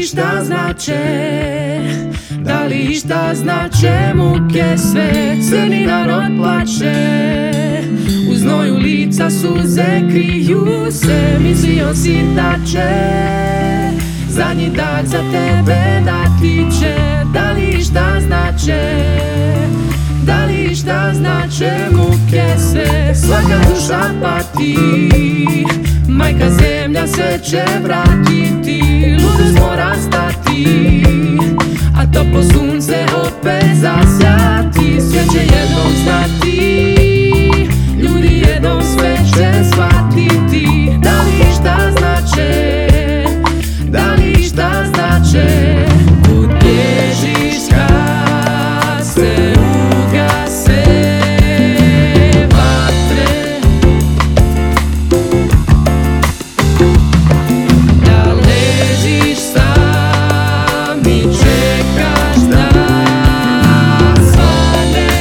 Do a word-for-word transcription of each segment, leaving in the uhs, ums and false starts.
li šta znače, da li šta znače muke sve, crni narod plače, u znoju lica suze kriju se, mislio si da će zadnji dan za tebe da tiče, da li šta znače, da li šta znače muke sve, svaka duša pati, majka zemlja se će vratiti, ludost mora stati, a toplo sunce opet zasjati, sve će jednom znati, ljudi jednom sve će shvatiti, da li šta znače, da li šta znače, kud bježiš kad se ugase vatre, da ležiš sam i čekaš da svane.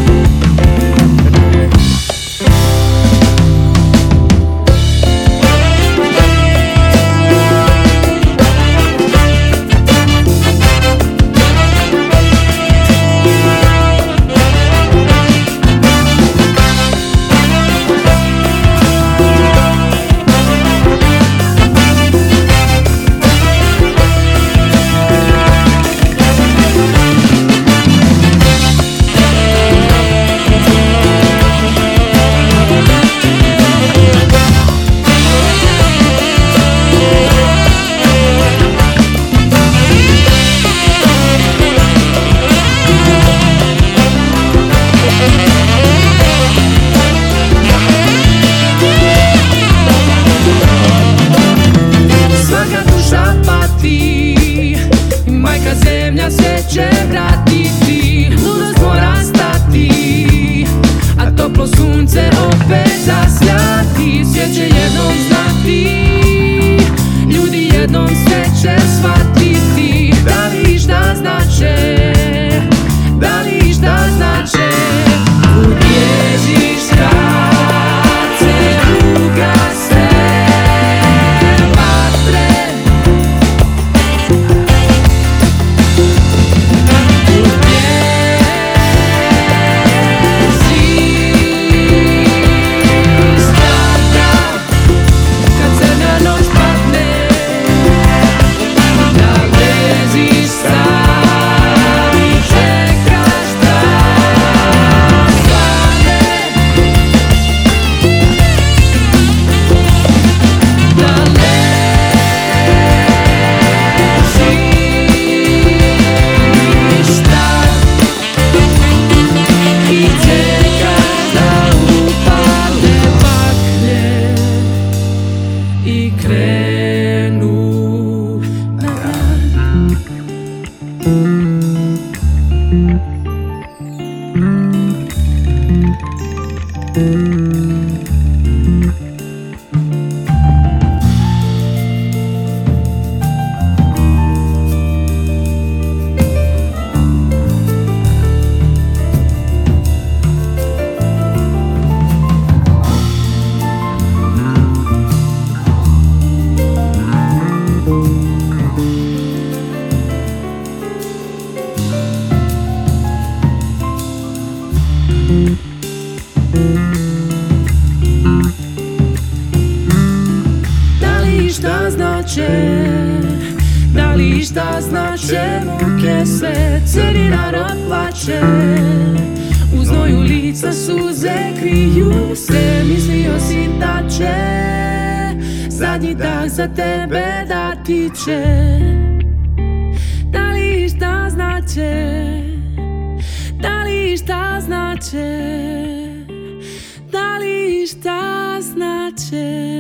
Majka zemlja se će vratiti, ludost mora stati, a toplo sunce opet zasjati, svijet će jednom znati, ljudi jednom sve će shvatiti, da li šta znače, da li šta znače, kud bježiš kad se ugase vatre. I krenu na rad. Da li šta znače, da li šta znače muke sve, crni narod plače, u znoju lica suze kriju se, mislio si da će zadnji dah za tebe da tiče, da li šta znače, da li šta znače, da li šta znače.